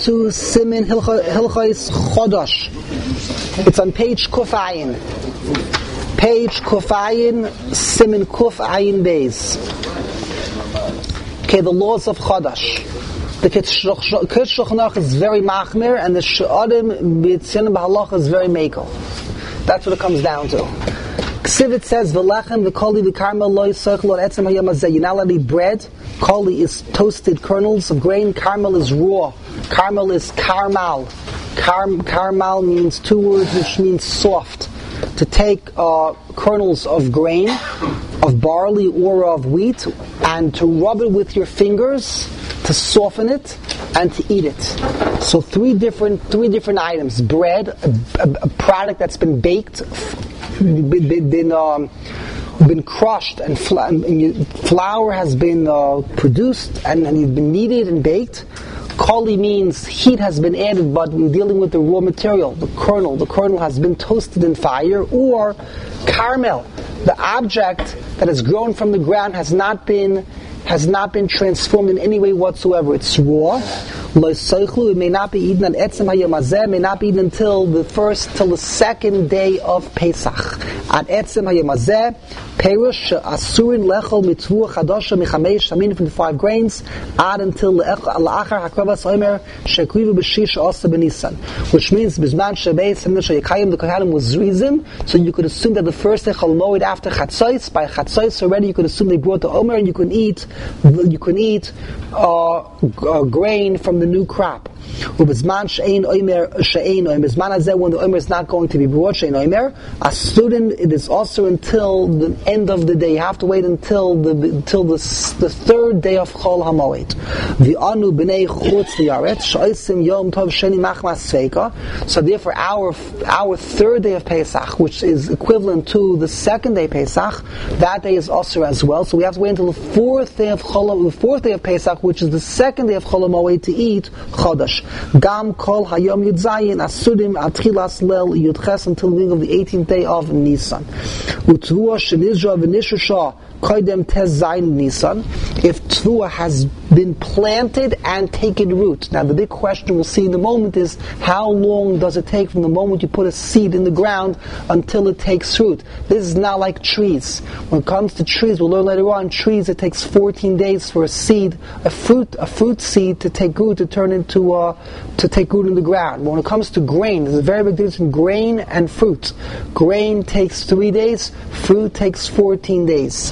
to Simin Hilchos Chodosh. It's on page Kuf Ayin. Page Kuf Ayin, Simin Kuf Ayin Beis. Okay, the laws of Chodosh. The Ketz Shulchan is very machmir, and the She'adim B'Tzion B'Halach is very mekel. That's what it comes down to. Ksivit says, "V'lechem v'koli v'karmel lo yisachlu on etzem hayom hazeh." You're not allowed to eat bread. Koli is toasted kernels of grain. Carmel is raw. Carmel is karmal. Karmal means two words which means soft. To take kernels of grain, of barley or of wheat, and to rub it with your fingers to soften it and to eat it. So three different items: bread, a product that's been baked, been crushed, and flour has been produced and you've been kneaded and baked. Koli means heat has been added, but we're dealing with the raw material, the kernel. The kernel has been toasted in fire. Or carmel, the object that has grown from the ground has not been transformed in any way whatsoever. It's raw. It may not be eaten on etzem hayom hazeh, may not be eaten till the second day of Pesach. At etzem hayom hazeh, perush asurin lechol mitzvah chadasha michamesh shamin from the 5 grains, add until la'achar hakravas omer shekrivu b'shish asa b'nisan, which means bizman shebeis hamna sheyakayim the kohanim was rizim, so you could assume that the first day chol moed after chatzos, by chatzos already you could assume they brought the omer, and you can eat grain from the new crop. Ubizman she'ein omer, bizman hazeh, when the omer is not going to be brought, she'ein omer, a student, it is also until the end of the day. You have to wait until the third day of Chol HaMoed. V'anu b'nei chutz li'aretz she'osim yom tov sheni machmas sveika. So therefore, our third day of Pesach, which is equivalent to the second day Pesach, that day is also as well. So we have to wait until the fourth day of Pesach, which is the second day of Chol HaMoed, to eat Chodesh. Gam kol hayom yudzayin asudim atchilas lel yudches, until the beginning of the 18th day of Nisan. Utvua shenizra v'nishusha koidem tez zayin Nisan. If tvua has been planted and taken root. Now the big question we'll see in a moment is, how long does it take from the moment you put a seed in the ground until it takes root? This is not like trees. When it comes to trees, we'll learn later on, trees, it takes 14 days for a seed, a fruit seed to take root, to turn into to take root in the ground. But when it comes to grain, there's a very big difference in grain and fruit. Grain takes 3 days, fruit takes 14 days.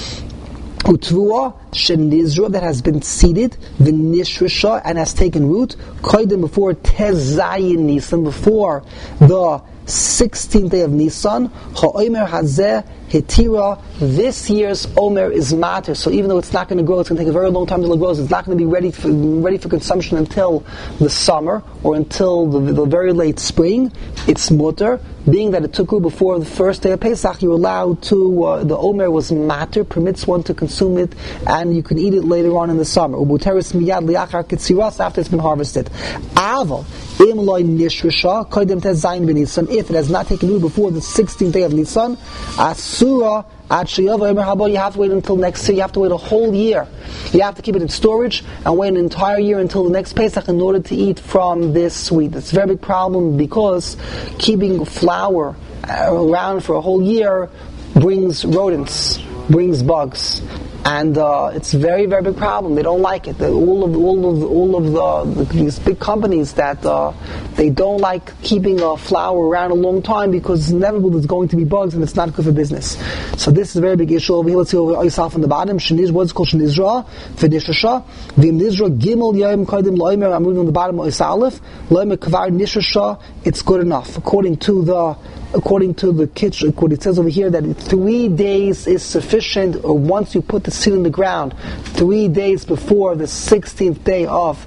Utvua shenizra, that has been seeded, v'nishrisha, and has taken root, koidem, before tezayin Nisan, before the 16th day of Nisan, ha'omer hazeh hitira, this year's omer is matter. So even though it's not going to grow, it's going to take a very long time till it grows. It's not going to be ready for consumption until the summer or until the very late spring. It's mutter, being that it took root before the first day of Pesach. You're allowed to. The omer was matter, permits one to consume it, and you can eat it later on in the summer. Ubuteris miyad liachar ketziras, after it's been harvested. Aval im loy nishrisha koidem tez zayin b'Nisan. If it has not taken root before the 16th day of Nisan, asura ad sheyava omer haba, you have to wait until next year. You have to wait a whole year. You have to keep it in storage and wait an entire year until the next Pesach in order to eat from this wheat. It's a very big problem, because keeping flour around for a whole year brings rodents, brings bugs. And it's a very, very big problem. They don't like it. All of these big companies that they don't like keeping flour around a long time, because inevitably there's going to be bugs and it's not good for business. So this is a very big issue over here. Let's see over Oisaf on the bottom. What's called Shenizra, V'nishasha, V'nizra Gimel Yom Kodim Loimer. I'm reading on the bottom of Oisaf Aleph. Loimer Kvar Nishasha. It's good enough according to the kitchen. What it says over here, that 3 days is sufficient, or once you put the seed in the ground, 3 days before the 16th day of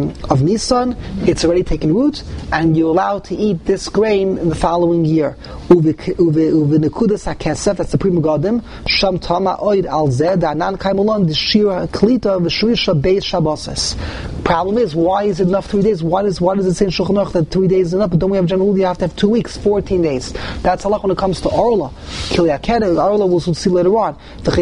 Nisan, it's already taken root, and you're allowed to eat this grain in the following year. Uvenekudas hakesef, that's the Pri Megadim. Sham tama oid al zeh da'anan kaimulon d'shira klita v'shrisha beis shabboses. Problem is, why is it enough 3 days? Why does it say in Shulchan Aruch that 3 days is enough? But don't we have generally you have to have 2 weeks, 14 days? That's halach when it comes to Orla. Kiliyakeda, Orla we'll see later on.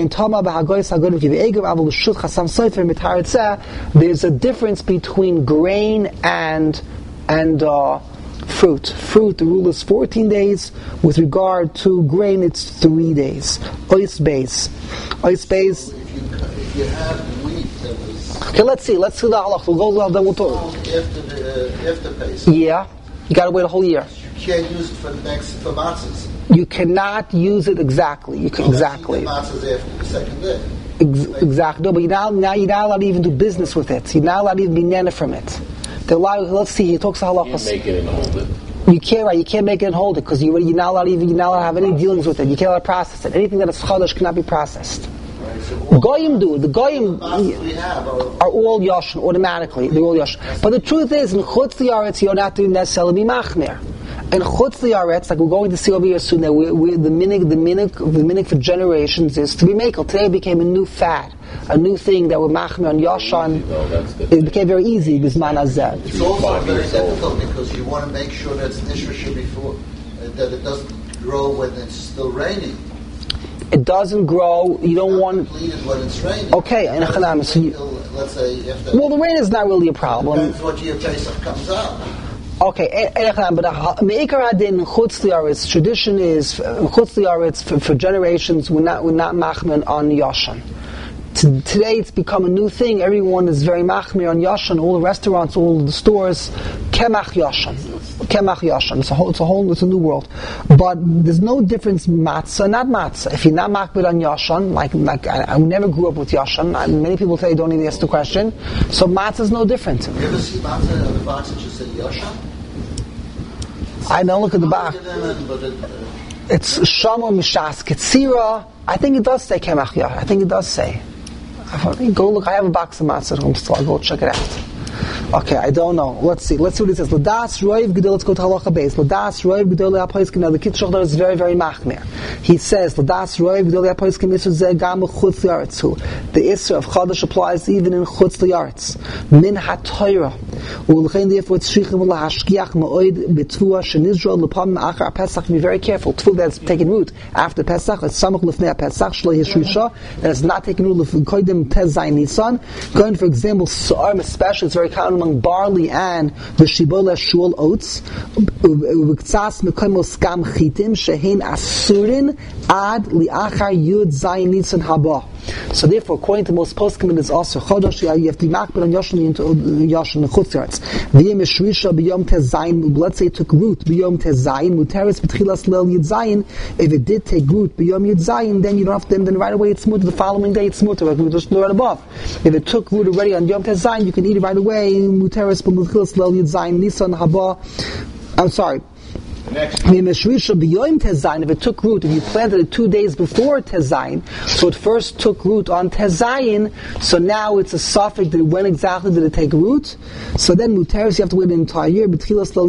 There's a difference between grain and fruit. Fruit, the rule is 14 days. With regard to grain, it's 3 days. Ois base. If you have wheat that was... Okay, let's see the halach. We'll go then we'll talk. After Pesach. Yeah. You gotta wait a whole year. You can't use it for matzahs. You cannot use it exactly. Exactly. Matzahs after the second day. Exactly. No, but now you're not allowed to even do business with it. You're not allowed to even be nana from it. Let's see. He talks to halachas. You can't make it and hold it. You can't, right? You can't make it and hold it because you're not allowed to have any dealings with it. You can't process it. Anything that is chadash cannot be processed. The goyim do. The goyim are all yashin automatically. They're all yashin. But the truth is, in chutz li'aretz, you're not doing necessarily be machmer. In chutz li'aretz, like we're going to see over here soon, that the minig for generations is to be makel. Today it became a new fad, a new thing that we're machmer on yashan. It became very easy with man azeh. It's also very difficult because you want to make sure that it's nishra before that it doesn't grow when it's still raining. It doesn't grow. You don't want. When it's raining. Okay, and let's say well, the rain is not really a problem. Depends what year Pesach comes out. Okay, but meikar hadin chutz li'aretz tradition is chutz li'aretz for generations. We're not machmer on yashan. Today it's become a new thing. Everyone is very machmir on yashan. All the restaurants, all the stores, kemach yashan. It's a new world. But there's no difference matzah, not matzah. If you're not machmir on yashan, like I never grew up with yashan. Many people today don't even ask the question. So matzah is no different. You ever see matzah on the box that just say yashan? I don't look at the box. It's Shama Mishas Ketzira. I think it does say Kemach Yah. I think it does say. Go look. I have a box of matzah at home, so I'll go check it out. Okay, I don't know. Let's see what it says. Ladas Roiv Gedol. Let's go to Halacha Beis. Ladas Roiv Gedol Apoiskin. Now the Kitzur is very, very machmir. He says Ladas Roiv Gedol Apoiskin Isur Zeh Gam Chutz Li'aretz. The Isur of Chadash applies even in Chutz Li'aretz. Min HaTorah. Ulchein therefore it's Shichem LaHashkiach Ma'oid B'Tvua Shenizro L'Pam Achar Pesach. Be very careful. Tvua that's taken root after Pesach. It's Samach L'Fnei Pesach Shlo Yishrisha. That is not taken root L'Kodim Tez Zayin Nisan. Going for example, Sa'arm especially, it's very common among barley and the shibola shul oats. Uvktsas mekamos gam chitim shehin asurin ad liachar yud zayin nitzon haba. So therefore, according to most poskim, it is also chodosh. You have to be makbid on yashin into yashin chutzarts. V'yem yishrisha b'yom tezayin. Let's say it took root b'yom tezayin. Muteris b'tchilas leil yud zayin. If it did take root b'yom yud zayin, then you don't have to. Then right away it's mutter. The following day it's mutter. Like we just learned above. If it took root already on yom tezayin, you can eat it right away. Muteris b'tchilas leil yud zayin nisan haba. I'm sorry. If it took root, if you planted it 2 days before Tezayin, so it first took root on Tezayin, so now it's a suffix that when exactly did it take root? So then Muteris, you have to wait an entire year. Either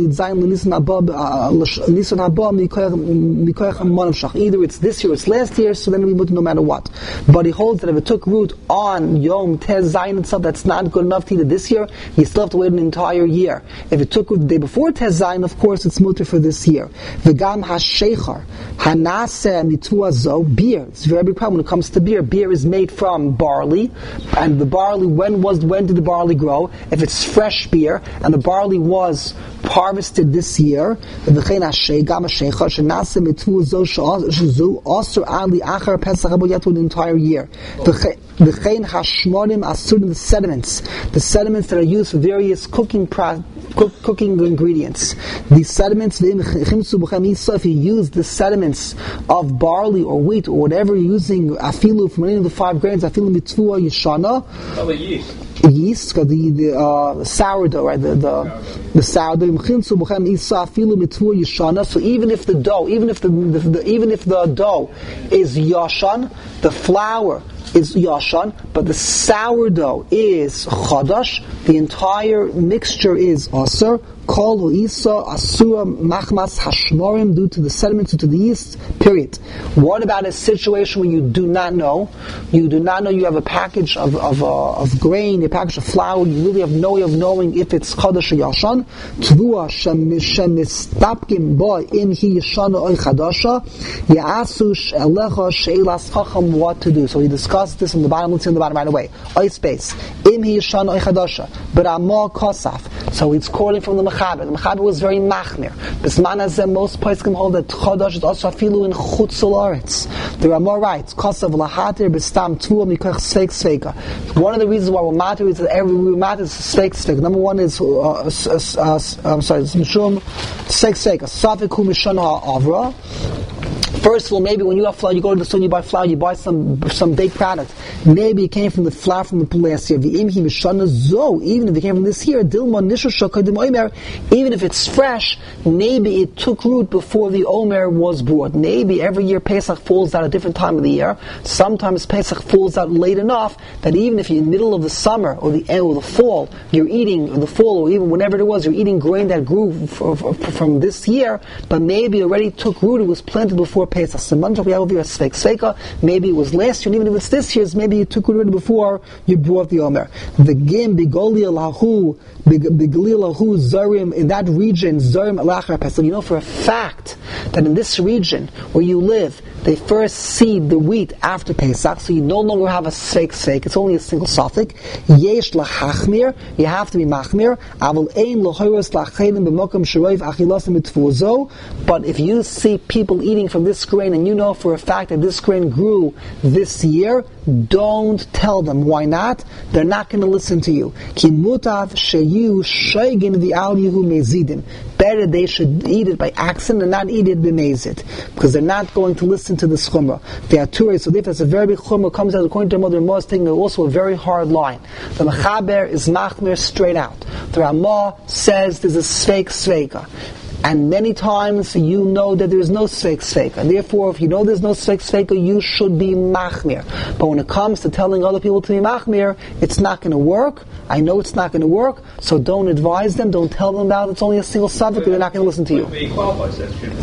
it's this year, it's last year, so then we would no matter what. But he holds that if it took root on Yom Tezayin itself, that's not good enough to eat it this year, you still have to wait an entire year. If it took root the day before Tezayin, of course it's mutter for this year. V'gam hasheichar hanaseh mitzvah zo beer. It's a very big problem when it comes to beer. Beer is made from barley, and the barley when did the barley grow? If it's fresh beer and the barley was harvested this year, v'chein gam hasheichar shenaseh mitzvah zo shezu osur ali achar pesach aboyatu the entire year. V'chein hashmonim asurim the sediments that are used for various cooking ingredients. These sediments, if you use the sediments of barley or wheat or whatever you're using, afilu from any of the 5 grains, afilu mitzvah yishana. How about yeast? Yeast, the sourdough, right? The sourdough. So even if the dough, even if the dough is yashan, the flour is yashan, but the sourdough is chadash. The entire mixture is aser. Kol isa asura machmas hashmorim, due to the sediments, due to the yeast. Period. What about a situation where you do not know? You do not know. You have a package of grain, a package of flour. You really have no way of knowing if it's chadash or yashan. Tvua shemistapkim bo im hi yashana oy chadasha ya'asush elecha she'ilas chacham, what to do. So he discussed this in the bottom. Let's see in the bottom right away. Oy space im hi yashana oy chadasha but amah kosaf. So it's quoting from the Mechaber. The Mechaber was very machmir. Bisman hazeh, most poskim hold that chadash is also afilu in chutz la'aretz. There are more rights. Kosav lahatir b'stam tvua mikach sveik sveika. One of the reasons why we're matter is that every matter is sveik sveika. Number one is mishum sveik sveika. Safik hu mishon ha'avra. First of all, maybe when you have flour, you go to the store, you buy flour, you buy some baked product. Maybe it came from the flour from the last year. Even if it came from this year, even if it's fresh, maybe it took root before the Omer was brought. Maybe every year Pesach falls out at a different time of the year. Sometimes Pesach falls out late enough that even if you're in the middle of the summer or the end of the fall, you're eating, or the fall, or even whenever it was, you're eating grain that grew from this year, but maybe already took root, it was planted before Pesach. So we have over here a sveika. Maybe it was last year, and even if it's this year's, maybe you took it already before you brought the Omer. The gim bigoli lahu zarim, in that region zarim alachar Pesach. You know for a fact that in this region where you live, they first seed the wheat after Pesach, so you no longer have a sveik. It's only a single suffix. Yesh lachachmir, you have to be machmir. Aval ein lohoros lachedim b'mokum sheroiv achilasim mitfuzo. But if you see people eating from this grain, and you know for a fact that this grain grew this year, don't tell them. Why not? They're not going to listen to you. Ki mutav sheyu shaygin v'al yehu mezidim. Better they should eat it by accident and not eat it b'mezid, because they're not going to listen to the chumrah. The ature, so if it's a very big chumrah, comes out according to Mother Moshe, taking also a very hard line. The Mechaber is machmir straight out. The Ramah says there's a sveika. And many times you know that there is no sveika. And therefore, if you know there's no sveika, you should be machmir. But when it comes to telling other people to be machmir, it's not going to work. I know it's not going to work, so don't advise them, don't tell them about it. It's only a single subject, and they're not going to listen to you. He qualifies that. It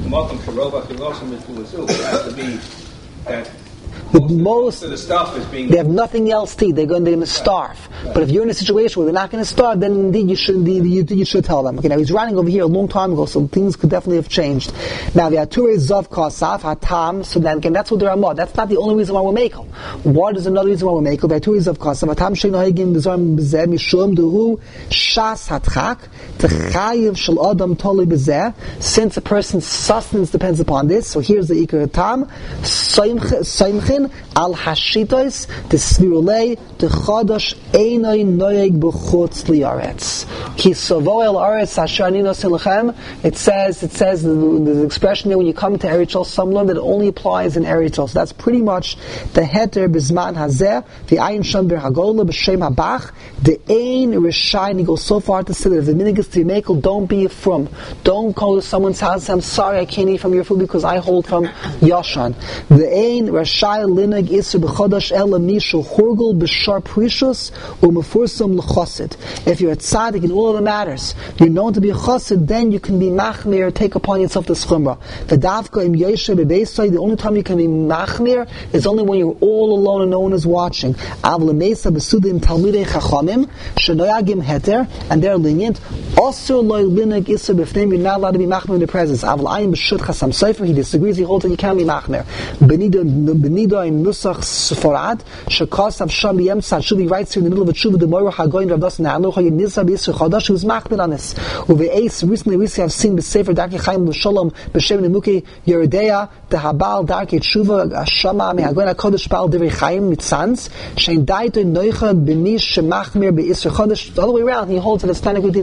has to be that most of the stuff is being... They have nothing else to eat. They're going to starve. Right. But if you're in a situation where they're not going to starve, then indeed you should tell them. Okay, now he's writing over here a long time ago, so things could definitely have changed. Now the Ature is Zav Kasaf Hatam. So then again, that's what they're Ramah. That's not the only reason why we're makel. What is another reason why we're makel? The Ature is Zav Kasaf Hatam Sheino Hagim B'Zarm B'Zeh Mishum Dehu Shas Hatchak T'Chayiv Shel Adam Toli B'Zeh. Since a person's sustenance depends upon this, so here's the Ikar Hatam Soimchin Al Hashitos the Svirulei the Chodosh Einoi Noeg B'Chutz Liaretz Ki Sovo El Aretz Asher Anino Silachem. It says the expression there, when you come to Eretz Yisrael, some learn that it only applies in Eretz Yisrael. So that's pretty much the heter B'Zman Hazeh the Ayin Sham Ber Hagola B'Shem Habach the Ein Rishai. And he goes so far to say that if the minig is to be makel, don't be a frum. Don't go to someone's house and say, I'm sorry I can't eat from your food because I hold from Yashan. The Ein Rishai Linag Isser B'Chodosh Ela Mishu Hurgul B'Shar Prishus U'Mefursum L'Chosid. If you're a tzaddik in all of the matters, you're known to be a chosid, then you can be machmir, take upon yourself the chumrah. The davka im yeshe bebeisai, the only time you can be machmir is only when you're all alone and no one is watching. Av lemesa besudim talmidei chachamim shenoyagim heter, and they're lenient. Also loy linag isser b'fneim, you're not allowed to be machmir in the presence. Av l'ayim b'shut chasam sefer, he disagrees, he holds that you can be machmir. Benida in nusach sforad shekasav sham yemsad, should be right here in the middle of a tshuva, the moira hagoyin rav dasan ha'alocha yinisa b'isr chadash, who's machmir on this. Uve'eis, recently I've seen b'sefer Darkei Chaim l'sholom b'shem nemuki yeridea the habal Darkei tshuva shama me'hagoyin ha'kodesh ba'al divrei Chaim mitzans shein daito noicha b'nish shemachmir b'isr chadash. The other way around, he holds that it's time to be machmir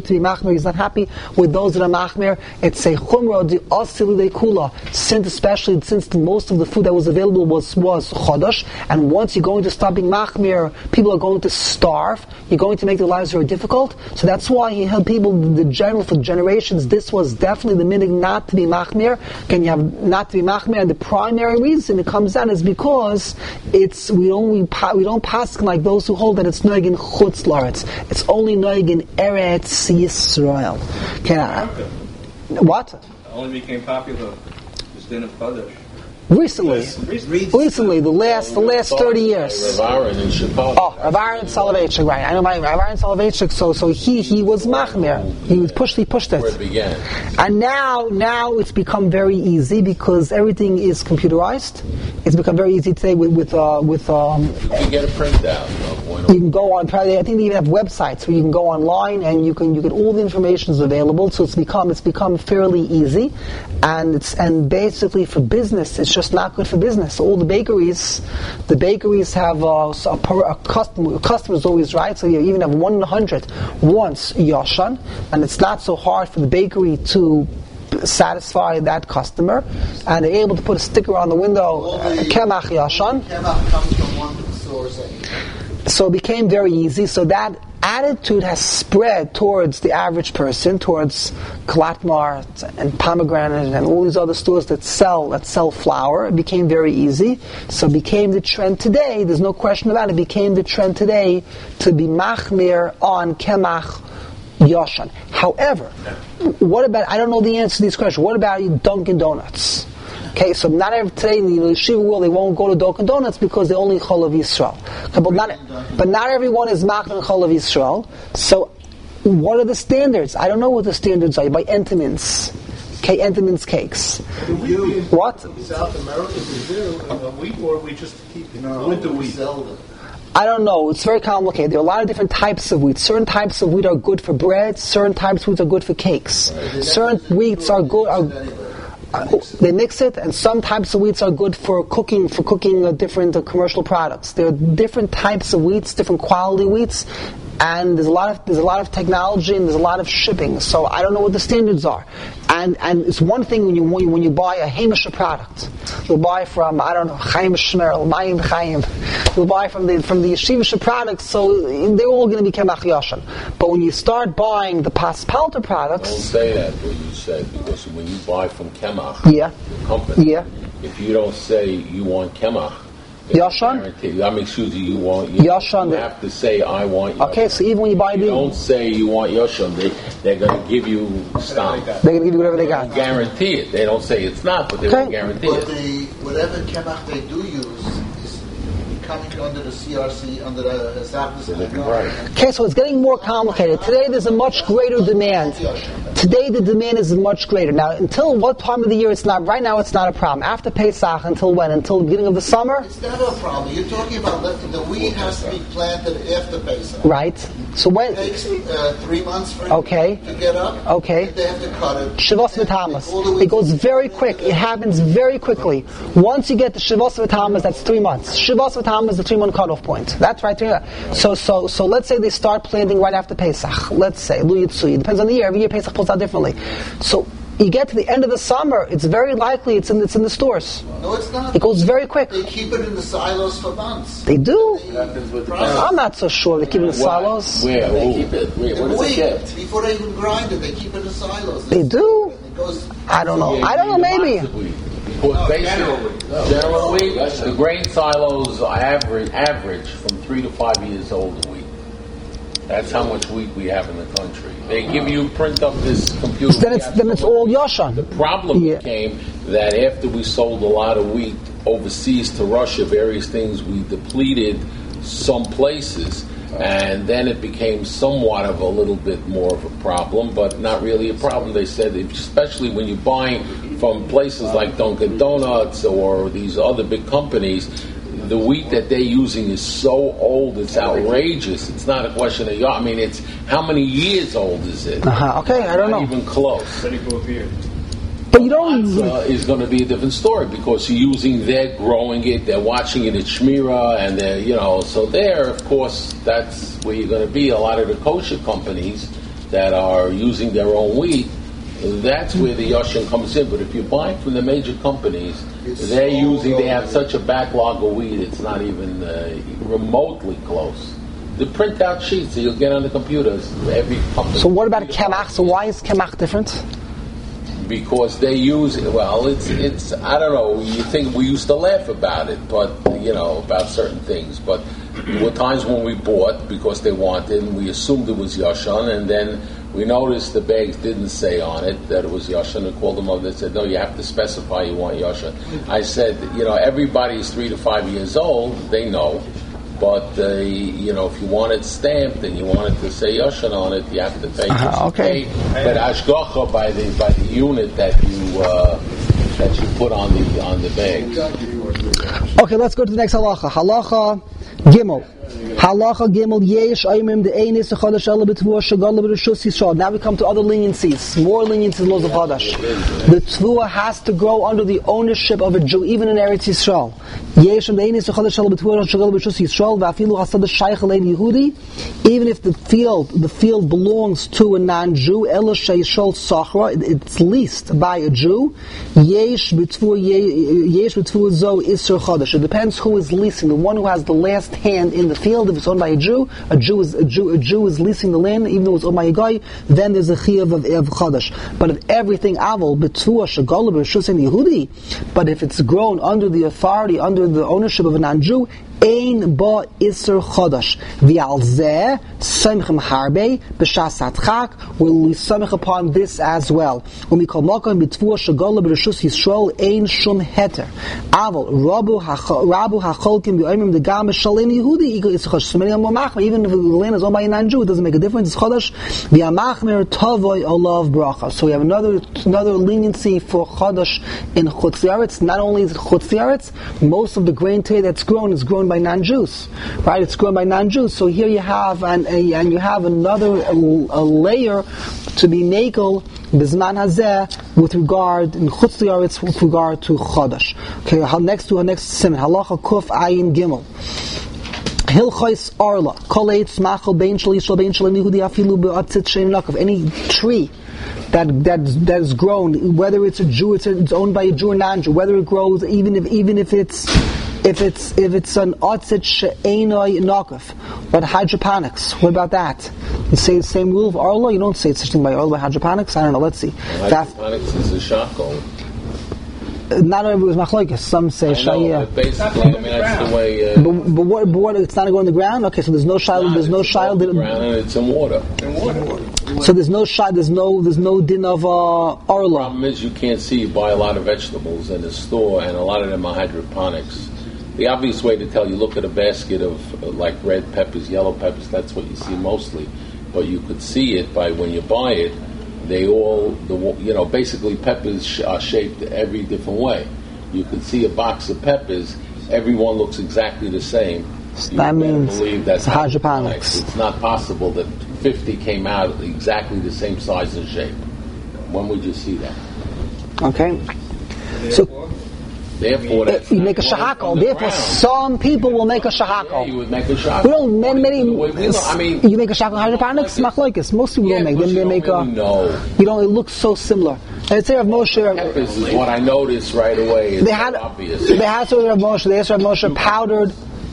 machmer. He's not happy with those that are machmer. It's a chumrah the asili de kula, since especially since most of the food that was available was chodosh, and once you're going to stop being machmer, people are going to starve. You're going to make their lives very difficult. So that's why he held people, for generations, this was definitely the minhag not to be machmer. Can you have not to be machmer? And the primary reason it comes down is because we don't pass like those who hold that it's noig in chutz la'aretz. It's only noig in Eretz Yisrael. What? It only became popular this din of Chodesh. Recently, the last 30 years. Rav Aaron in Chicago. Rav Aaron Soloveitchik, right? I know my Rav Aaron Soloveitchik. So he was machmer. He pushed it. Where it began. And now it's become very easy because everything is computerized. It's become very easy today with You can get a printout of one. You can go on. Probably, I think they even have websites where you can go online and you can all the information is available. So it's become fairly easy, and basically for business, it's just not good for business. So all the bakeries have customers always right. So you even have 1 in 100 wants yashan, and it's not so hard for the bakery to satisfy that customer, and they're able to put a sticker on the window, Kemach Yashan. Kemach comes from one source. So it became very easy. So that attitude has spread towards the average person, towards Kalat Mart and Pomegranate and all these other stores that sell flour. It became very easy. So it became the trend today. There's no question about it. It became the trend today to be machmir on Kemach Yashan. However, what about, I don't know the answer to these questions, what about Dunkin' Donuts? Okay, so not today in the yeshiva world they won't go to Dunkin' Donuts because they're only Chol of Yisrael. Okay, but not everyone is machmir Chol of Yisrael. So what are the standards? I don't know what the standards are. By Entenmann's. Okay, Entenmann's cakes. What? South America, Brazil, wheat, or we just keep winter wheat? I don't know. It's very complicated. There are a lot of different types of wheat. Certain types of wheat are good for bread. Certain types of wheat are good for cakes. Certain wheats are good. They mix it, and some types of wheats are good for cooking different commercial products. There are different types of wheats, different quality wheats, and there's a lot of technology and there's a lot of shipping. So I don't know what the standards are. And it's one thing when you buy a Hamish product, you'll buy from Chaim Shmer, Mayim Chaim. You'll buy from the Yeshivish products, so they're all going to be Kemach Yashan. But when you start buying the Paspalter products, don't say that what you said, because when you buy from Kemach, the company, if you don't say you want Kemach, Yashan? Excuse you want Yashan. You have to say I want Yashan. Okay, so even when you buy don't say you want Yashan, they're going to give you stock. They're going to give you whatever they got. Guarantee it. They don't say it's not, but they will guarantee but it. Whatever Kemach they do use is coming under the CRC, under the Zachmas. Right. Okay, so it's getting more complicated. Today there's a much greater demand. Today the demand is much greater. Now, until what time of the year it's not? Right now it's not a problem. After Pesach, until when? Until the beginning of the summer? It's not a problem. You're talking about the wheat has to be planted after Pesach. Right. So when? It takes 3 months for it to get up. Okay. They have to cut it. Shavos v'Tamas. It goes very quick. It happens very quickly. Once you get the Shavos v'Tamas, that's 3 months. Shavos v'Tamas is the 3-month cutoff point. That's right. So let's say they start planting right after Pesach. Let's say Lu Yitzui. It depends on the year. Every year Pesach pulls out differently. So you get to the end of the summer, it's very likely it's in the stores. No, it's not. It goes very quick. They keep it in the silos for months. They do? I'm not so sure they keep it in the silos. Where? They keep it. What is it kept? Before they even grind it, they keep it in the silos. They do? I don't know. Maybe. Generally, the grain silos average from 3 to 5 years old a week. That's how much wheat we have in the country. They give you print up this computer. Then it's all Yashan. The problem became that after we sold a lot of wheat overseas to Russia, various things, we depleted some places, and then it became somewhat of a little bit more of a problem, but not really a problem. They said, especially when you're buying from places like Dunkin' Donuts or these other big companies, the wheat that they're using is so old, it's outrageous. It's not a question of it's how many years old is it? Okay, I don't know. Not even close. But you don't. Is going to be a different story because they're growing it, they're watching it at Shmira, and they're so there. Of course, that's where you're going to be. A lot of the kosher companies that are using their own wheat, that's where the Yashan comes in. But if you're buying from the major companies, they have such a backlog of wheat, it's not even remotely close. The printout sheets that you'll get on the computers, every company. So what about a Kemach? So why is Kemach different? Because they use it. Well, it's I don't know. You think we used to laugh about it, but about certain things. But there were times when we bought because they wanted, and we assumed it was Yashan, and then we noticed the bags didn't say on it that it was Yashan, and called them up. They said, "No, you have to specify you want Yashan." I said, everybody is 3 to 5 years old. They know. But if you want it stamped and you want it to say Yashan on it, you have to pay. Okay. But ashgacha by the unit that you put on the bag. Okay, let's go to the next halacha. Halacha Gimel. Halacha Gimel Yesh Aimim the Einis Chodesh Ela B'Tvua Shagala B'Rishus Yisrael. Now we come to other leniencies, more leniencies in laws of Chodesh. The Tvua has to grow under the ownership of a Jew, even in Eretz Yisrael. Yesh Aimim the Einis Chodesh Ela B'Tvua Shagala B'Rishus Yisrael V'Afilu Hasad Shaykh Alein Yehudi. Even if the field belongs to a non-Jew, Ela Sheishol Sachra, it's leased by a Jew. Yesh B'Tvua Zo Isser Chodesh. It depends who is leasing. The one who has the last hand in the field, if it's owned by a Jew is leasing the land, even though it's owned by a guy, then there's a chiyuv of chodesh. But if everything aval b'tzua shagala b'rishus Yehudi, but if it's grown under the authority, under the ownership of a non-Jew, ein ba iser chodesh. V'al zeh samichem harbe b'shas hatchak. Will we samich upon this as well? Umikol makam b'tzua shagala b'rishus Yisrael ein shum heter. Aval rabu hacholkim b'oimim degam b'shalem Yehudi. Even if the land is owned by a non-Jew, it doesn't make a difference. It's chodesh. V'amachmer tavoy olav bracha. So we have another leniency for chodesh in Chutz Yaretz. Not only is it Chutz Yaretz, most of the grain today that's grown is grown by non-Jews, right? It's grown by non-Jews. So here you have and you have another layer to be nakel bizman hazeh with regard in Chutz Yaretz with regard to chodesh. Okay, next siman halacha kuf ayin gimel. Hilchos Arla, Kol Eitz Machal Bein Shel Yisrael Bein Shel Yehudi Afilu Be'atzit Shem Nakav. Any tree that is grown, whether it's a Jew, it's owned by a Jew or non-Jew, whether it grows, even if it's an Atzit She'enoi Nakav. But hydroponics, what about that? You say the same rule of Arla? You don't say it's such thing by Arla by hydroponics? I don't know. Let's see. Hydroponics is a shakol. Not everybody was machlokes. Some say shayah. Basically, that's the way. But what? It's not going to go in the ground. Okay, so there's no child. There's no child. Ground and it's in water. So there's no shot. There's no din of arla. The problem is you can't see. You buy a lot of vegetables in the store, and a lot of them are hydroponics. The obvious way to tell, you look at a basket of like red peppers, yellow peppers. That's what you see mostly. But you could see it by when you buy it. They all, basically peppers are shaped every different way. You could see a box of peppers, everyone looks exactly the same. That means that's hydroponics. It's not possible that 50 came out exactly the same size and shape. When would you see that? Okay. Therefore, you make a shahako. Therefore, some people will make a shahako. Yeah, you would make a shahako. You make a shahako hydroponics, machlokes. Most people don't make. Then they make a. No. It looks so similar. Let's say Rav Moshe. This is what I noticed right away. It's obvious. They had to Rav Moshe. They asked Rav Moshe powdered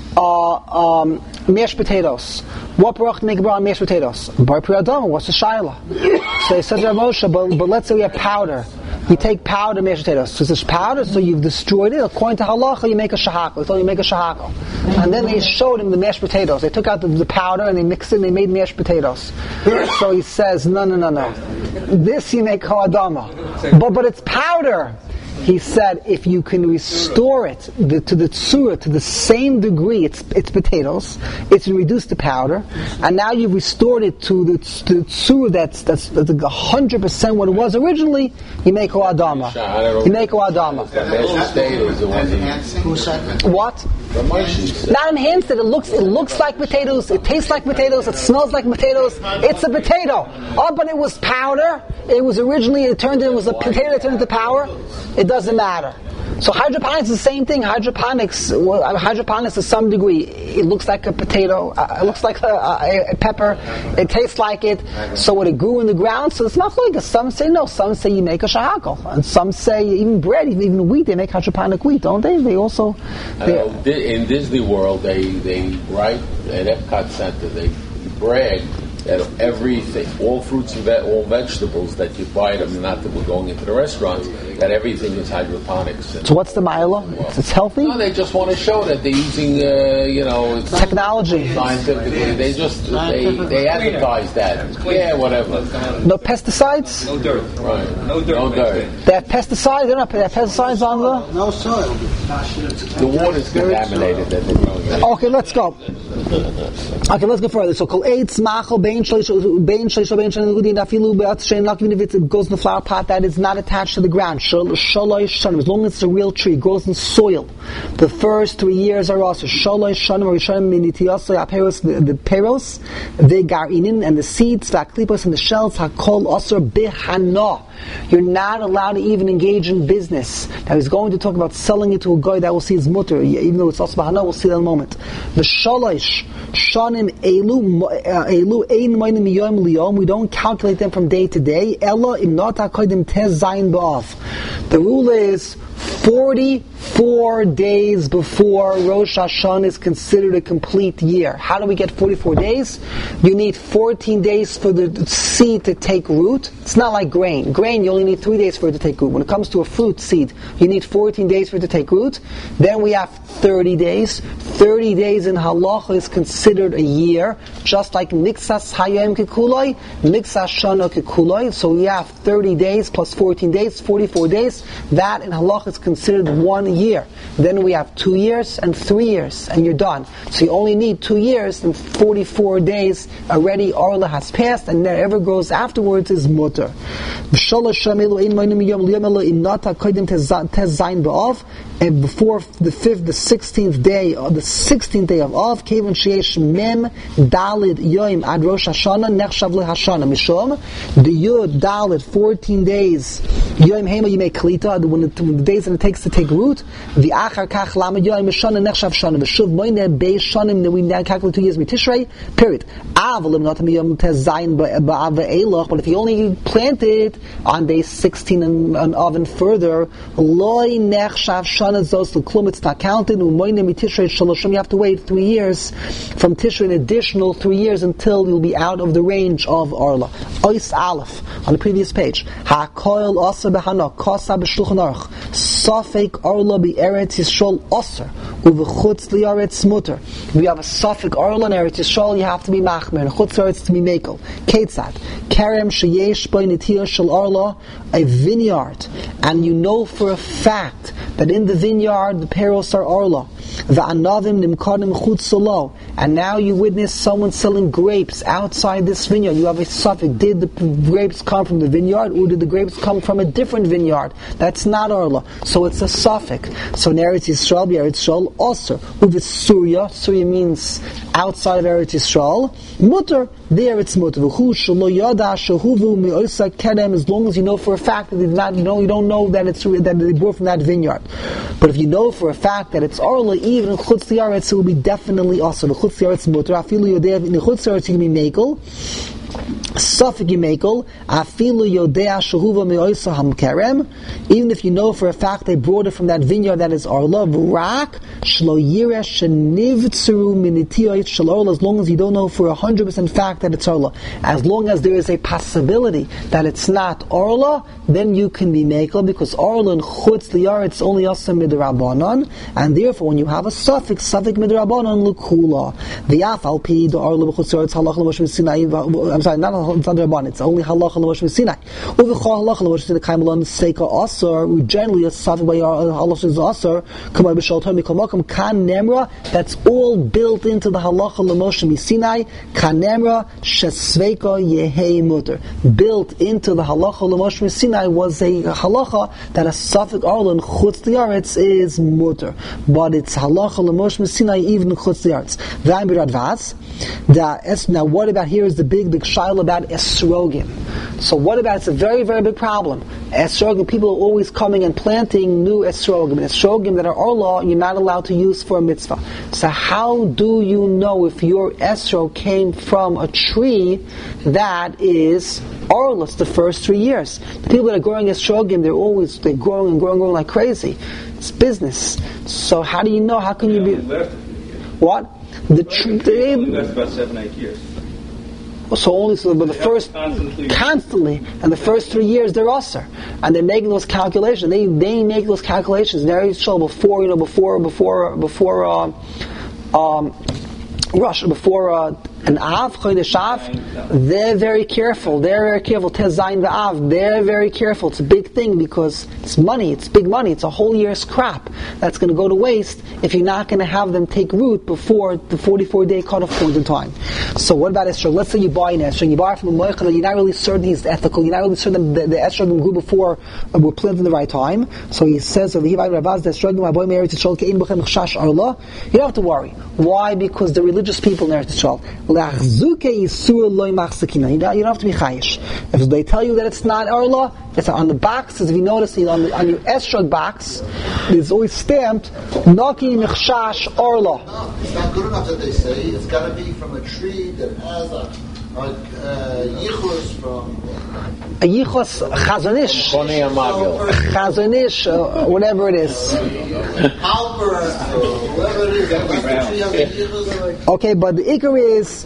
mashed potatoes. What brach to make a mashed potatoes? Bar Priyadama. What's the shaila? So they said to Rav Moshe, but let's say we have powder. You take powder mashed potatoes. So it's powder, so you've destroyed it. According to halacha, you make a shahako. They told you make a shahako. And then they showed him the mashed potatoes. They took out the powder and they mixed it and they made mashed potatoes. So he says, no. This you make ha'adama. But it's powder. He said, if you can restore it to the tzura to the same degree, it's potatoes, it's reduced to powder, and now you've restored it to the tzura that's 100% what it was originally, you make ha'adama. You make ha'adama. What? Not enhanced it. It looks like potatoes, it tastes like potatoes, it smells like potatoes, it's a potato. Oh, but it was powder. It was originally, it was a potato that turned into powder. It doesn't matter. So hydroponics is the same thing. Hydroponics to some degree, it looks like a potato, it looks like a pepper, it tastes like it, so it grew in the ground, so it's not like it. Some say no, some say you make a shahakal, and some say even bread, even wheat, they make hydroponic wheat, don't they? They also... in Disney World, they right at Epcot Center, they brag that everything, all fruits and all vegetables that you buy them, not that we're going into the restaurants, that everything is hydroponics. So what's the ma'ila? It's healthy? No, they just want to show that they're using, technology. Scientifically, they advertise that. Yeah, whatever. No pesticides? No dirt. Right. No dirt. They have pesticides? They don't have pesticides on the... No soil. The water's contaminated that they're growing it. Okay, let's go. Okay, let's go further. So, kol eitz machal bein shleisha even if it goes in the flower pot that is not attached to the ground. Shalosh shanim, as long as it's a real tree, grows in soil. The first 3 years are also shalosh shanim or shanim minitiyasai aperos, the peros, the garinin and the seeds, the aklipos and the shells, hakol osur bihana. You're not allowed to even engage in business. Now he's going to talk about selling it to a guy that will see his mutter, even though it's also bahana, we'll see that in a moment. The shalosh shanim elu ein moinim miyom liyom, we don't calculate them from day to day. Ella im not hakodim tez zayin ba'av. The rule is 44 days before Rosh Hashanah is considered a complete year. How do we get 44 days? You need 14 days for the seed to take root. It's not like grain. Grain, you only need 3 days for it to take root. When it comes to a fruit seed, you need 14 days for it to take root. Then we have 30 days. 30 days in halacha is considered a year, just like Miksas Hayom Kekuloi, Miksas Shana Kekuloi. So we have 30 days plus 14 days, 44 days. That in halacha is considered 1 year. Then we have 2 years and 3 years, and you're done. So you only need 2 years and 44 days already Orla has passed, and whatever grows afterwards is mutter. And before the 16th day of Av, Kevin Sheish Mem Dalid Yoim Ad Rosh Hashanah Nechshav LeHashana Mishom, the Yud Dalid 14 days Yoim Hema Yimei Klita, when the days that it takes to take root, the Achar Kach Lamed Yoim Mishana Nechshav Shana V'Shuv Moine Bei Shanim, that we now calculate 2 years Mitishrei, period. Avalim not Miyom Tez Zayin Ba'av Ve'elach, but if you only plant it on day 16 and Av and further, Loi Nechshav Shana Zos L'Klum, it's not counted. Umoine Mitishrei Shaloshim, you have to wait 3 years from Tishrei, an additional 3 years until you'll be out of the range of Orla. Ois Aleph on the previous page. Ha'koil Oser Behana Kosa B'Shulchan Aruch Safek Orla B'Eretz Yisrael Oser U'V'Chutz Li'Eretz Mutter. If you have a Safek Orla in Eretz Yisrael, you have to be Machmer, and Chutz Eretz to be Mekel. Ketzad Kerem Sheyesh B'I Netiyah Shel Orla, a vineyard, and you know for a fact that in the vineyard the peros are Orla. And now you witness someone selling grapes outside this vineyard. You have a suffix. Did the grapes come from the vineyard, or did the grapes come from a different vineyard? That's not Orla. So it's a suffix. So in Eretz Yisrael, Eretz Yisrael, Osir. Uv Surya. Surya means outside of Eretz Yisrael. Mutter. There it's mutter. As long as you know for a fact that you don't know that that they brought from that vineyard. But if you know for a fact that it's Orla, even in Chutz Li'aretz, it will be definitely also. The Chutz Li'aretz mutter. Afilu Yodev in the Chutz Li'aretz you can be mekel. Safek Yimekel, Afilu Yodea Shehuva Me'oisa Hamkerem, even if you know for a fact they brought it from that vineyard that is Orla, V'rak Shlo Yiresh Shenivtzeru Minitiyot Shel Orla, as long as you don't know for 100% fact that it's Orla. As long as there is a possibility that it's not Orla, then you can be Mekel, because Orla and Chutz Li'ar, it's only Asa Midrabanan, and therefore when you have a suffix, Safek Midrabanan L'Kula, the Afal Pi, the Orla B'Chutz Li'ar, it's Halach L'Moshe Sinai, I'm sorry, not it's under Rabban, it's only halacha l'moshe Sinai. Uv'chol halacha l'moshe Sinai kaimalon seika asar. We generally are saved by halacha asar. Kamay b'shal tom mikomakom kan nemra. That's all built into the halacha l'moshe Sinai. Kan nemra shesveika yehei muter. Built into the halacha l'moshe Sinai was a halacha that a suffix arlon chutz li'aretz is muter, but it's halacha l'moshe Sinai even chutz li'aretz. V'ayim b'radvaz. Now, what about here is the big shaila about esrogim. So what about, it's a very, very big problem. Esrogim, people are always coming and planting new esrogim. And esrogim that are Orla, you're not allowed to use for a mitzvah. So how do you know if your esrog came from a tree that is Orla? It's the first 3 years. The people that are growing esrogim, they're growing and growing like crazy. It's business. So how do you know? How can you be... What? The tree... That's about 7-8 years. But the first constantly, and the first 3 years they're usher, and they're making those calculations. They make those calculations. They're before an Av, Chodesh Av, they're very careful. Tezayin v'Av, they're very careful. It's a big thing because it's money. It's big money. It's a whole year's crop that's going to go to waste if you're not going to have them take root before the 44-day cutoff point in time. So what about esrog? Let's say you buy an esrog, you buy it from a moichel, you're not really certain he's ethical. You're not really certain the esrog grew before were planted in the right time. So he says, you don't have to worry. Why? Because the religious people in Eretz Yisrael. You don't have to be chayish. If they tell you that it's not Orla, it's on the box. If you notice, on your esrog box, it's always stamped Naki Mechshash Orla. No, it's not good enough that they say. It's got to be from a tree that has a yichus from... A yichus chazonish. Chazonish, whatever it is. Okay, but the ikar is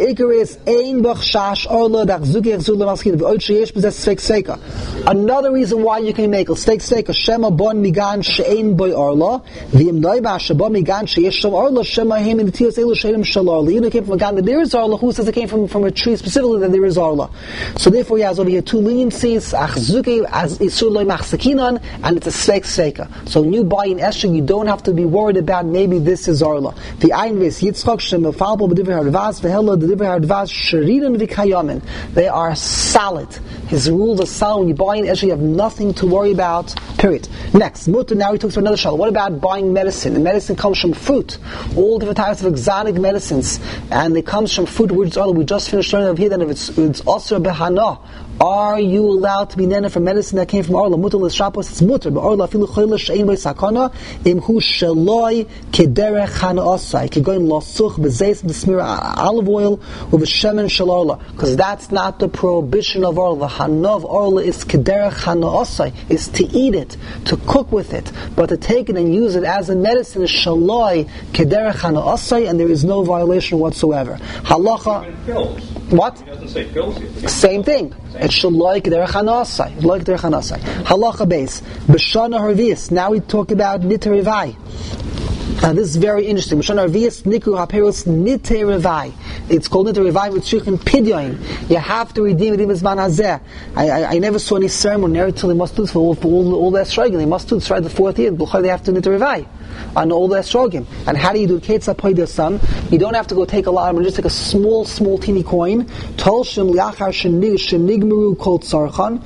ein b'chshash orla dachzuki echzul l'maskina v'oid sheyesh b'zeh sfek seika. Another reason why you can make a sfek seika shema bon migan she'ein boy orla v'im noiba sheba migan sheyesh shom orla shema him in the tiyos elu she'enim shal orla. You know, it came from a gan that there is orla. Who says it came from a tree specifically that there is orla? So therefore, he has over here two leniencies: achzuki as isur loy machsakinan, and it's a sfek seika. So when you buy an esrog, you don't have to be worried about maybe this is orla. The Einvis Yitzchak Shem Falbo B'Divrei Hardvaz V'Hella B'Divrei Hardvaz Sheridan V'Kayamin. They are solid. His rules are solid. When you buy an esrog, you have nothing to worry about. Period. Next, Mutter. Now he talks about another shal. What about buying medicine? The medicine comes from fruit. All different types of exotic medicines, and it comes from fruit. Which is orla. We just finished learning over here that if it's also behana. Are you allowed to be nene for medicine that came from Orla? Mutter l'shapos, it's mutter. But Orla afilu choyle she'ein b'y sakana imhu sheloi kederech hanaosai kigoyin losuch b'zeis b'smira olive oil or b'shemen shel Orla. Because that's not the prohibition of Orla. The hana of Orla is kederech hanaosai, is to eat it, to cook with it. But to take it and use it as a medicine is sheloi kederech hanaosai, and there is no violation whatsoever. Halacha. What? He doesn't say pills yet. Same thing. It's shaloi k'derech hanasai. Halacha base. B'shana harvius. Now we talk about niter revai. This is very interesting. B'shana harvius nikru haperos niter revai. It's called niter revai with shichin pidyon. You have to redeem zman hazeh. I never saw any ceremony until they must do this for all the esrogim. They must do this right the 4th year. They have to niter revai on all the esrogim. And how do you do ketza poida sam? You don't have to go take a lot of them. Just take a small teeny coin. Tolshim liachar shenigmeru kol tzarchan.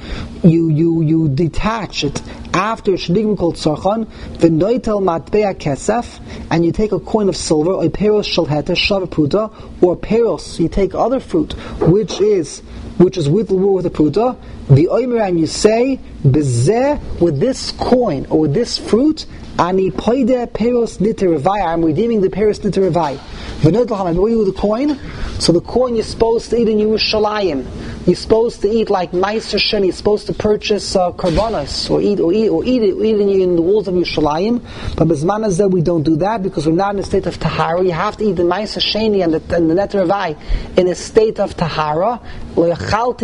You detach it after shenigmeru kol tzarchan. V'noitel matbea kesef, and you take a coin of silver, or peros shalheta shavapruta, or peros. You take other fruit, which is with the pruta. The oimer, and you say bezeh, with this coin or with this fruit. Ani poide peros niter revai. I'm redeeming the peros niter revai. What do you do with the coin? So the coin you're supposed to eat in Yerushalayim. You're supposed to eat like Meiser Sheni. You're supposed to purchase karbanos or eat it in the walls of Yerushalayim. But Bezman Hazeh we don't do that because we're not in a state of tahara. You have to eat the Meiser Sheni and the niter revai in a state of tahara. We're not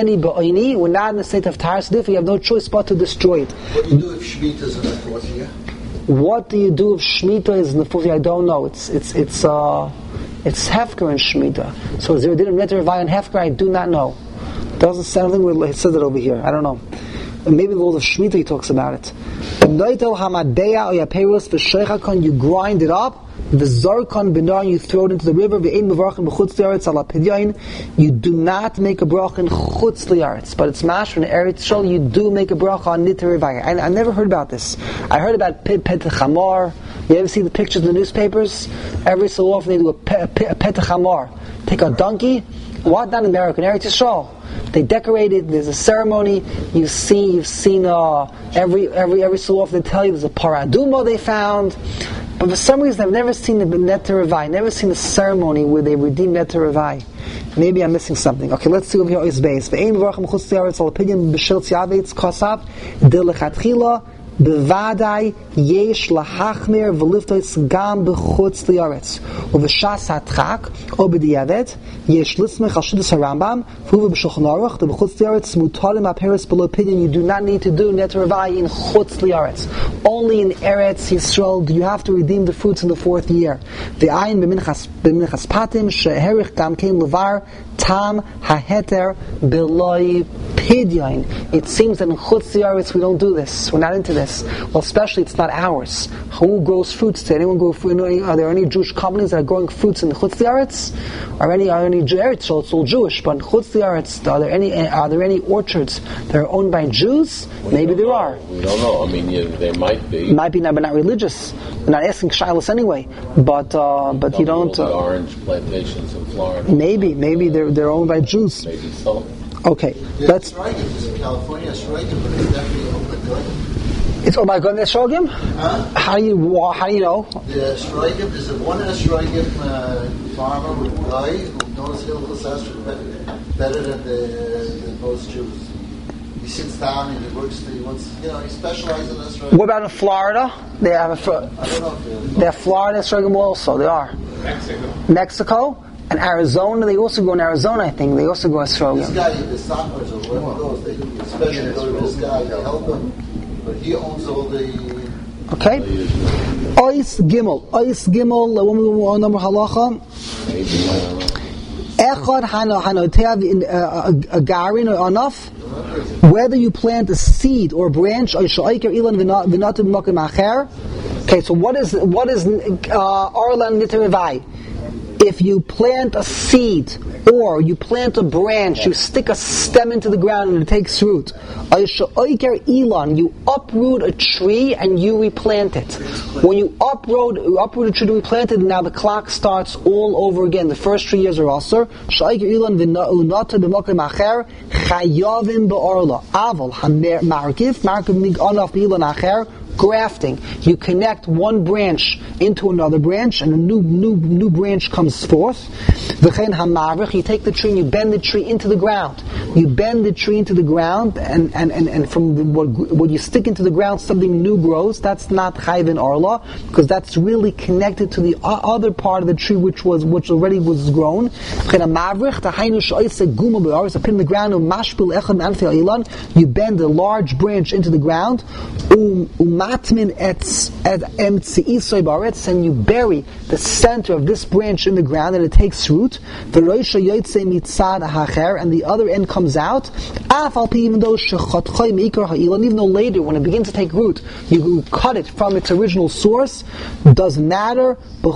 in a state of tahara, so therefore you have no choice but to destroy it. What do you do if Shemitah is in the 4th year? What do you do if Shemitah is in the 4th year? I don't know. It's Hefker and Shemitah. So is there a din of niter revai and Hefker? I do not know. Doesn't sound like it says it over here. I don't know. Maybe the world of Shemitah he talks about it. You grind it up. The zarkon benar, you throw it into the river. You do not make a bracha in chutz liaretz, but it's mashra in Eretz Yisrael. You do make a bracha on niter revai. I never heard about this. I heard about petach hamar. You ever see the pictures in the newspapers? Every so often they do a petach hamar. Take a donkey. What? Not in America, in Eretz Yisrael. They decorate it. There's a ceremony. You've seen every so often they tell you there's a paraduma they found. But for some reason I've never seen the Neter Revai, never seen a ceremony where they redeem Neter Revai. Maybe I'm missing something. Okay, let's see over here is base. Ve'ein v'racham chutz li'aretz al opinion b'shel tziavetz kosav de lechatchila bevadai yesh lahachmir v'liftois gam b'chutz li'aretz u'v'shas hatchak o b'diyavet yesh lismech al shidus harambam v'uva b'shulchan aruch de b'chutz li'aretz mutalim aperes below opinion. You do not need to do Neter Revai in chutz li'aretz. Only in Eretz Yisrael do you have to redeem the fruits in the 4th year. The ayin b'minchas patim sheherich gam kein levar tam haheter beloy pidyain. It seems that in chutz li'aretz we don't do this. We're not into this. Well, especially it's not ours. Who grows fruits today? Anyone grow fruit? Are there any Jewish companies that are growing fruits in the chutz li'aretz? Are any Eretz? So it's all Jewish. But in chutz li'aretz, are there any orchards that are owned by Jews? Maybe there are. We don't know. I mean, there might be. Might be, but not religious. They're not asking shilas anyway. But you don't. The orange plantations in Florida. Maybe they're owned by Jews. Maybe so. Okay, let's. California Shrogim, but it's definitely open good. It's oh my goodness, Shrogim. How do you know? The Shrogim is one Shrogim farmer with guy who knows Hilchos Esrog better than most Jews. He sits down and he works. He specializes in Esrog. What about in Florida? They have I don't know. They have Florida Esrogim also. They are. Mexico. And Arizona, they also go in Arizona, I think. They also go Esrogim. This guy, the Sockers or whoever goes, they especially go to this guy to help him. But he owns all the... Okay. Ois Gimel, one number halacha. Echad hanoteav in a garin or enough. Whether you plant a seed or a branch, okay, so what is Arlan Neter Revai? If you plant a seed or you plant a branch, you stick a stem into the ground and it takes root. You uproot a tree and you replant it. When you uproot a tree to replant it, now the clock starts all over again. The first 3 years are also. Grafting. You connect one branch into another branch, and a new branch comes forth. You take the tree and you bend the tree into the ground. You bend the tree into the ground, and from what you stick into the ground, something new grows. That's not chayv in Arla, because that's really connected to the other part of the tree which already was grown. You bend a large branch into the ground. And you bury the center of this branch in the ground and it takes root, and the other end comes out, even though later when it begins to take root you cut it from its original source, doesn't matter. And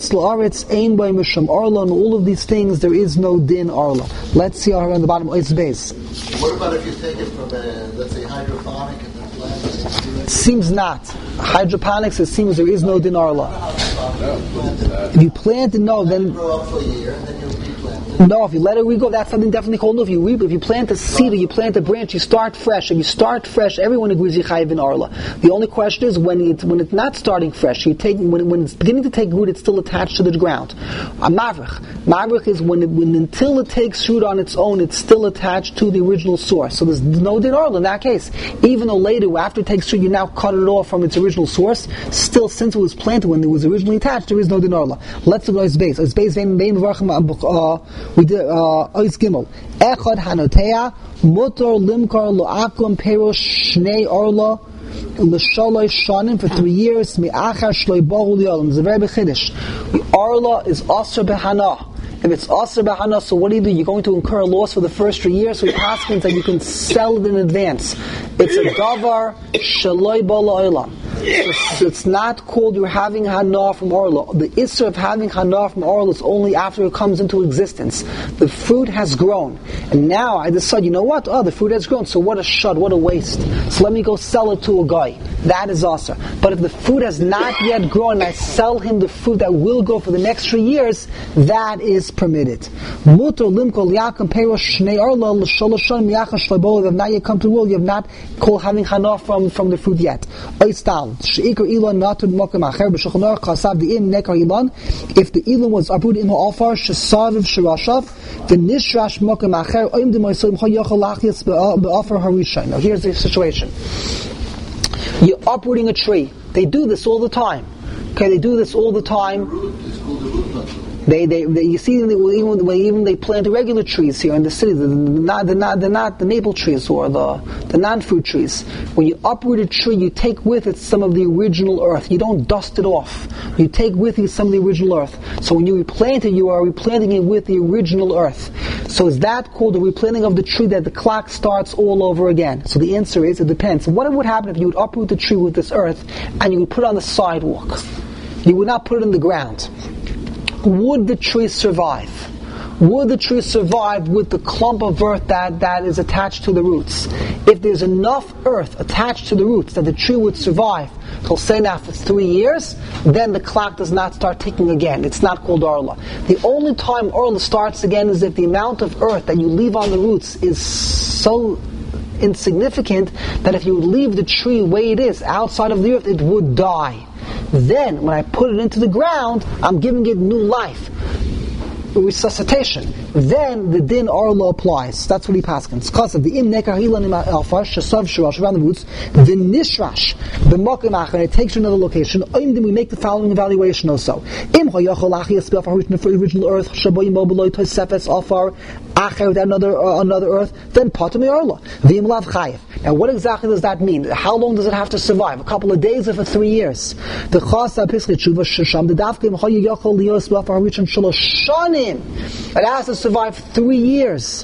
all of these things there is no din arla. Let's see how on the bottom of its base. What about if you take it from let's say hydroponic and then plant it? Seems not. Hydroponics, it seems there is no din arla. If you plant it, no, then... grow up for a year and then you replant it. No, if you let it regrow, that's something definitely called no. If you plant a seed or you plant a branch, you start fresh. If you start fresh, everyone agrees you chayiv in arla. The only question is when it's not starting fresh. When it's beginning to take root, it's still attached to the ground. A mavrich. Mavrich is when until it takes root on its own, it's still attached to the original source. So there's no din arla in that case. Even though later, after it takes root, you now cut it off from its original source. Still, since it was planted when it was originally attached, there is no din arla. Let's look at its base. Its base we did Ois Gimel. Echad hanotea mutar limkar lo'akum pero shnei arla l'shaloi shanim for 3 years me'achar shloi bohu li'olam. It's a very big chiddush. The arla is asr behana. If it's asr behana, so what do? You're going to incur a loss for the first 3 years. So it happens that you can sell it in advance. It's a davar shaloi bo la'olam. So it's not called you're having hana from orla. The issur of having hana from orla is only after it comes into existence. The fruit has grown, and now I decide, you know what? Oh, the fruit has grown. So what a shud, what a waste. So let me go sell it to a guy. That is also. But if the fruit has not yet grown, and I sell him the fruit that will grow for the next 3 years, that is permitted. Mutar limkol yakum perosh shnei orla l'sholoshan miyachash shleibol. You have not yet come to the world. You have not called having hana from the fruit yet. Oistal sheikar ilan natud mokem acher b'shulchan aruch chasav the im nekar ilan. If the ilan was uprooted in the alfar shesaviv shirashav, the nishrash mokem acher oim demoisolim chayachol lachis be'afar harishain. Now here's the situation. You're uprooting a tree. They do this all the time. Okay, they do this all the time. They you see even they plant regular trees here in the city. They're not the maple trees or the non-fruit trees. When you uproot a tree, you take with it some of the original earth. You don't dust it off. You take with you some of the original earth. So when you replant it, you are replanting it with the original earth. So is that called the replanting of the tree that the clock starts all over again? So the answer is it depends. What would happen if you would uproot the tree with this earth and you would put it on the sidewalk? You would not put it in the ground. Would the tree survive? Would the tree survive with the clump of earth that is attached to the roots? If there's enough earth attached to the roots that the tree would survive till say now for 3 years, then the clock does not start ticking again. It's not called Orla. The only time Orla starts again is if the amount of earth that you leave on the roots is so insignificant that if you would leave the tree the way it is outside of the earth, it would die. Then, when I put it into the ground, I'm giving it new life, resuscitation. Then the din Orla applies. That's what he paskins. Because of the im nekar hilan im alfar shasav shirash around the roots, the nishrash the mokem acher, it takes you to another location. Then we make the following evaluation also. Im hayachol achias be'afar for original earth shaboy mobiloi tosefes alfar acher with another earth. Then patam Orla v'im lav chayev. Now, what exactly does that mean? How long does it have to survive? A couple of days or for 3 years? The chasa pischei tshuva shesham the dafkim hayachol lios be'afar richon shaloshanim. It has to survive 3 years.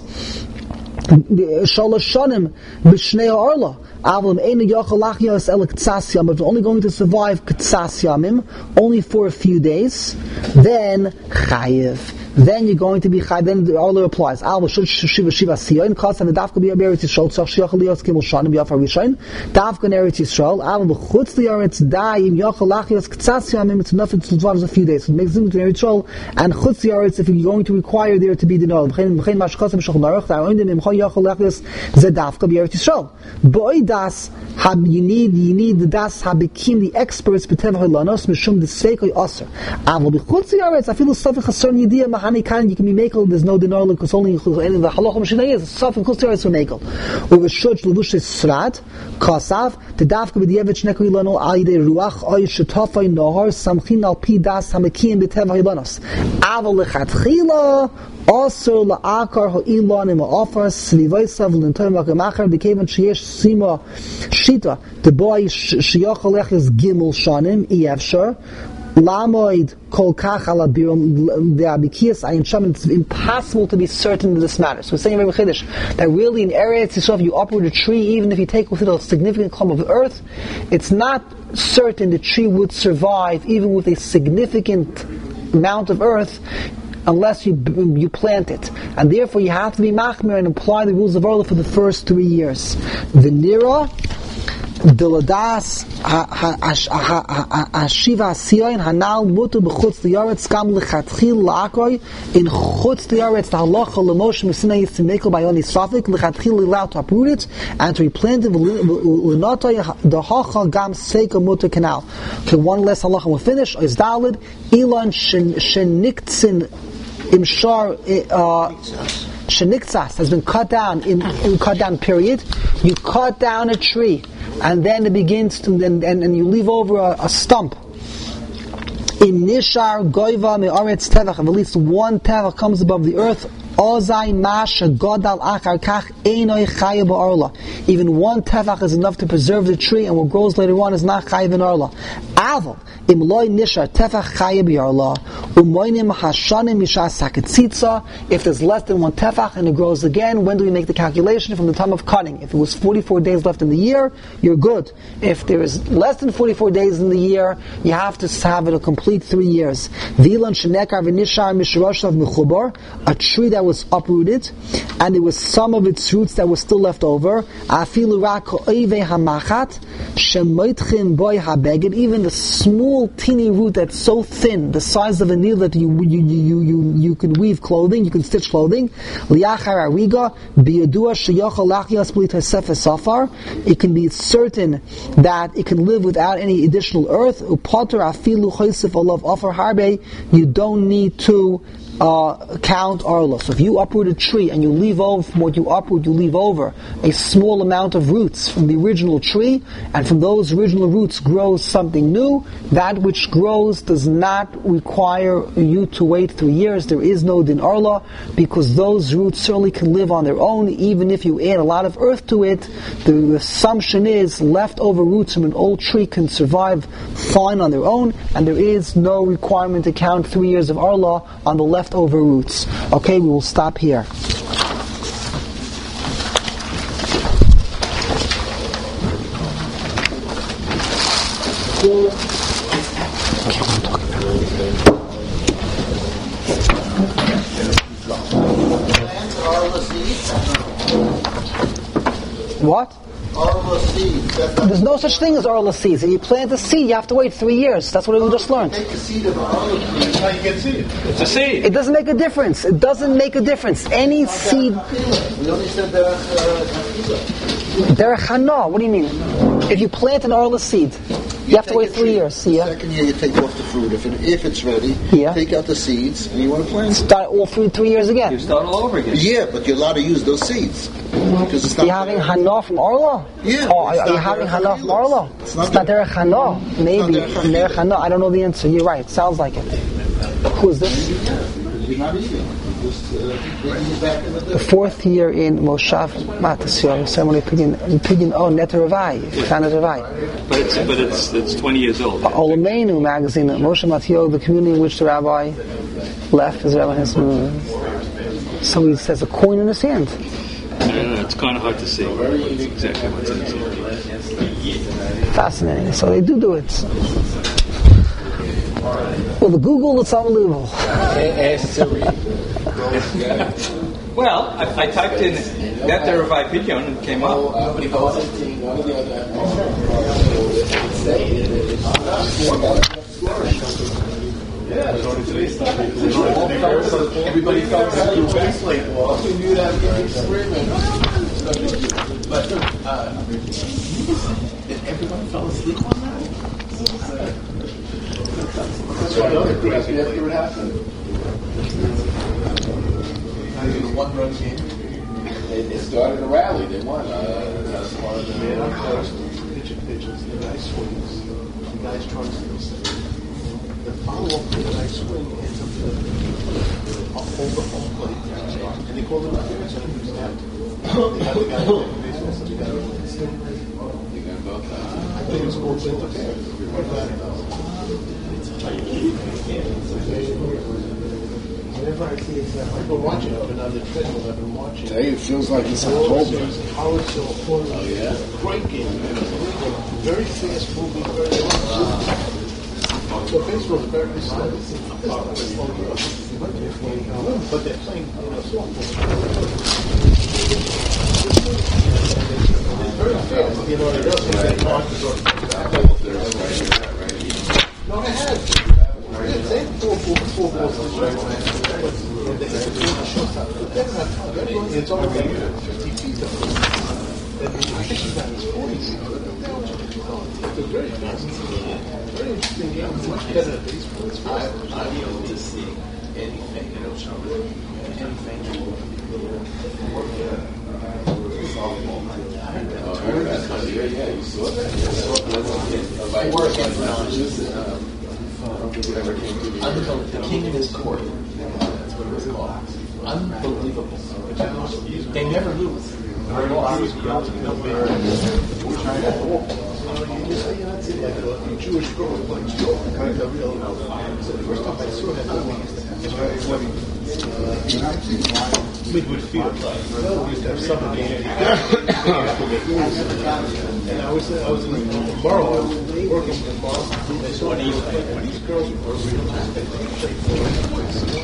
Shaloshanim b'shnei ha'orla. Avlam einu yachol lachiyos el k'tzas yamim. If it's only going to survive k'tzas yamim, only for a few days, then chayev. Then you're going to be chayav. Then the Orla applies. Al shul shiva siyon kos and the dafka be Eretz Yisrael tzach shiachol lios kimul shanim b'yafar rishon dafka in Eretz Yisrael. Al b'chutz li'aretz dayim yachol lachiyos k'tzas yamim. It's enough. It survives a few days. So it makes sense between Eretz Yisrael and chutz li'aretz if you're going to require there to be the Orla. B'chein mashchos b'shulchan aruch ta'oindim imchol yachol lachiyos ze dafka be Eretz Yisrael. B'oi das you need the das habikim the experts b'tevah halanos mishum the seikoi aser. Al b'chutz li'aretz afilu safich hason yidiyah. You can be makel. There's no dinar because only the halacha mishnah is safim kol tzara so makel. Over shuch levush srat kasav the dafka with the evich nekoi lano al yidei ruach oy shetafay nahar samchin al pi das hamakim b'teva hilanos aval lechatchila also la'akar ha'ilan im ha'afar slivaysav l'ntoy makamacher b'kevan sheyesh sima shita the boy sheyachol leches gimel shanim iyavshar Lamoid kol kach ala birum the abikiyas ayin sham. It's impossible to be certain in this matter. So we're saying very chiddush that really in Eretz Yisrael, if you uproot a tree, even if you take with it a significant clump of earth, it's not certain the tree would survive even with a significant amount of earth unless you plant it. And therefore you have to be machmir and apply the rules of Orla for the first 3 years. The nira Deladas Hashiva Sion Hanal Mutu b'chutz liyaretz Gam lechatchil la'akoy in chutz liyaretz the halacha l'moshe Sinai is to make by only safik lechatchil allowed to uproot it and to replant it l'notay the hacha gam seika mutu canal. Okay, one less halacha will finish. Is dalid ilan sheniktzin imshar sheniktzas has been cut down in cut down period. You cut down a tree and then it begins to and you leave over a stump. In nishar goiva me'aretz tevach, if at least one tevach comes above the earth, Ozai masha godal achar kach einoi chayav ba'orla. Even one tefach is enough to preserve the tree, and what grows later on is not chayav in orla. Aval im loy nishar tefach chayav ba'orla umoinim hashanim mishas haketzitza. If there's less than one tefach and it grows again, when do we make the calculation? From the time of cutting. If it was 44 days left in the year, you're good. If there is less than 44 days in the year, you have to have it a complete 3 years. Vilan shenekar v'nishar mishroshav mechubar, a tree that was uprooted, and there was some of its roots that were still left over. Afilu rak oive hamachat shemoitchin boy habeged, even the small teeny root that's so thin, the size of a needle that you can weave clothing, you can stitch clothing. Liachar ariga biyadua sheyochal lachias b'lit hasefes safar. It can be certain that it can live without any additional earth. Upater afilu choisef olav offer harbe. You don't need to count arla. So if you uproot a tree and you leave over from what you uproot, you leave over a small amount of roots from the original tree, and from those original roots grows something new, that which grows does not require you to wait 3 years. There is no din arla, because those roots certainly can live on their own. Even if you add a lot of earth to it, the assumption is leftover roots from an old tree can survive fine on their own, and there is no requirement to count 3 years of arla on the leftover roots. Okay, we will stop here. What? Arla seeds. There's no such thing as arla seeds. If you plant a seed, you have to wait 3 years. That's what we just learned. Take a seed of arla tree. That's how you get seed. It's a seed. It doesn't make a difference. It doesn't make a difference. Any seed. We only said Derech hana. What do you mean? If you plant an arla seed, you have to wait 3 years. Yeah. Second year you take off the fruit. If it's ready, take out the seeds and you want to plant. Start all fruit 3 years again. You start all over again. Yeah, but you're allowed to use those seeds. Because it's not. You're having hana from arla? Yeah. Oh, are you having hana from arla? It's not derech hana. Maybe derech hana. I don't know the answer. You're right. Sounds like it. Who is this? You're not eating. Just bringing it back in The 4th year in Moshav Matasio ceremony pidyon Neter Ravai, Chana Ravai. But it's 20 years old. Olameinu magazine, Moshe Matio, the community in which the rabbi left, his rabbi has. So he says a coin in his hand. No, it's kind of hard to see exactly what's in it. Fascinating. So they do it. Well, the Google, it's unbelievable. Well, I typed in Neter Ravai Pidyon and it came up. Everybody fell asleep. We knew that but everybody fell asleep on that? That's why other crazy after it happened. Now you one run game. They started a rally. They won. That's part of the pitches. The guy swings. The guy's trying to the follow-up to the guy swing ends up over home plate. And they called him out there and said he was out. They got the guy in baseball, so they got him. I think it was called interference. Whenever I see it, I've been watching. I've been on the treadmill. I've been watching. Today it feels like it's October. Howard Silver. Oh yeah. Great game. Very fast moving. Very. So baseball is very slow. But they're playing softball. It's very fast. You know, it doesn't say no, they had. They had four balls. It's only 50 feet. I think he's got his 40s. It's very fast. Very interesting game. Much better than baseball. I'll be able to see anything. Yeah, you saw that. I work in the King in his court. That's what it was called. Unbelievable. They never lose. Like a Jewish girl playing kind of real. So the first time I saw that Midwood Field. We used to have summer games. And I was in the borough. I was working in the borough. And I saw these girls were real.